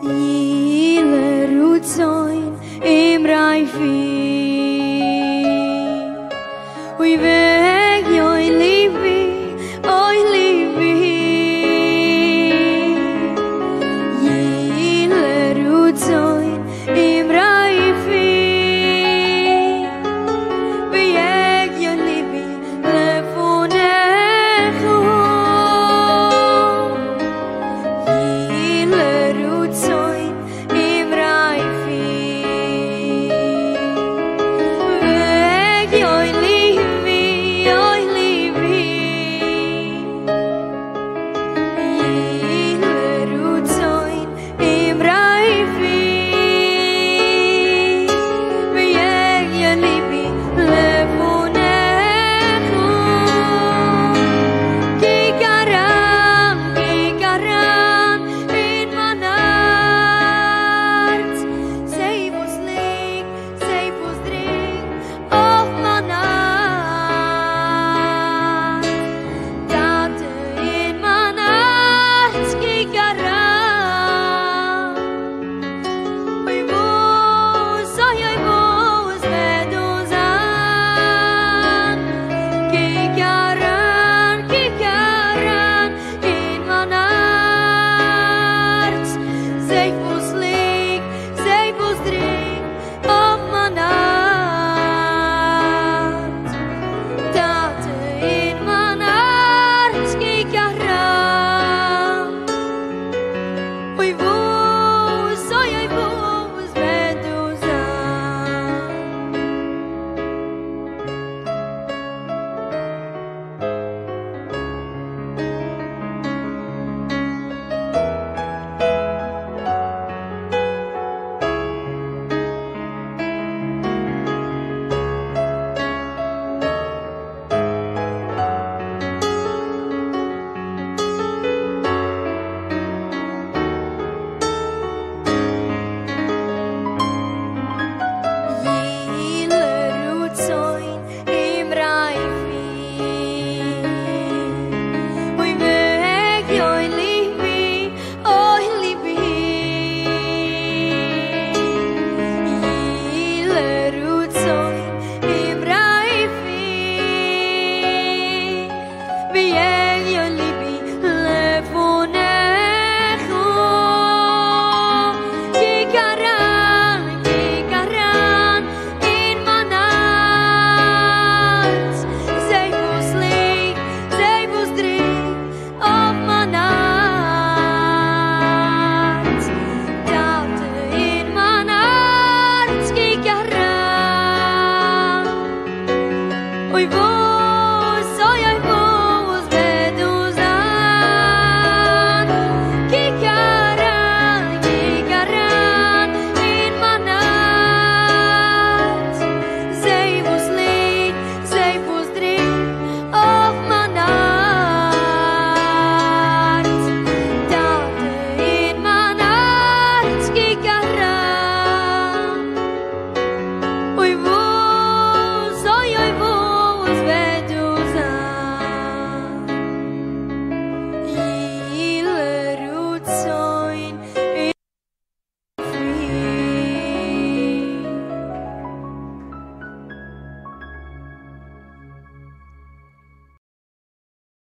Jileruzoin im Raifi we beg oi livi Jileruzoin im Raifi we beg oi livi lefonecho Jileruzoin im Raifi beg oi livi Jileruzoin im Raifi beg oi livi lefonecho Kikaram in mein Herz Zeivus lieg, zeivus dring auf mein Herz Tate in mein Herz Kikaram Oi vos veduzan Kikaran in mein Herz Zeivus